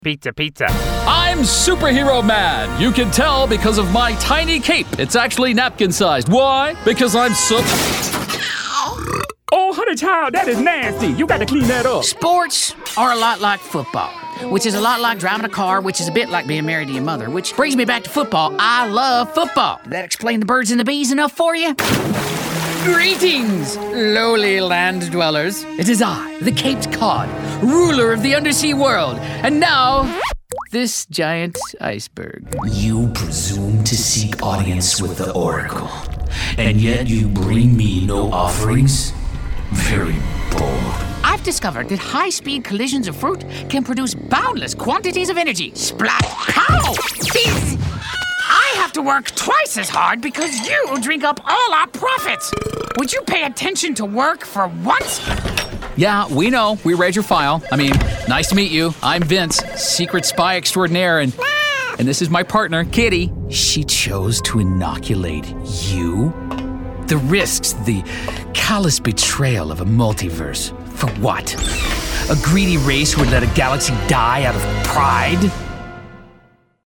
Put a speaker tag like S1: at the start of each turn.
S1: Pizza, pizza.
S2: I'm superhero man. You can tell because of my tiny cape. It's actually napkin-sized. Why? Because I'm so...
S1: Oh, honey child, that is nasty. You got to clean that up.
S3: Sports are a lot like football, which is a lot like driving a car, which is a bit like being married to your mother, which brings me back to football. I love football. Did that explain the birds and the bees enough for you? Greetings, lowly land dwellers. It is I, the Caped Cod, ruler of the undersea world, and now, this giant iceberg.
S4: You presume to seek audience with the Oracle, and yet you bring me no offerings? Very bold.
S3: I've discovered that high-speed collisions of fruit can produce boundless quantities of energy. Splat! Pow! Fizz! I have to work twice as hard because you drink up all our profits. Would you pay attention to work for once?
S2: Yeah, we know. We read your file. I mean, nice to meet you. I'm Vince, secret spy extraordinaire, and this is my partner, Kitty.
S4: She chose to inoculate you?
S2: The risks, the callous betrayal of a multiverse. For what? A greedy race who would let a galaxy die out of pride?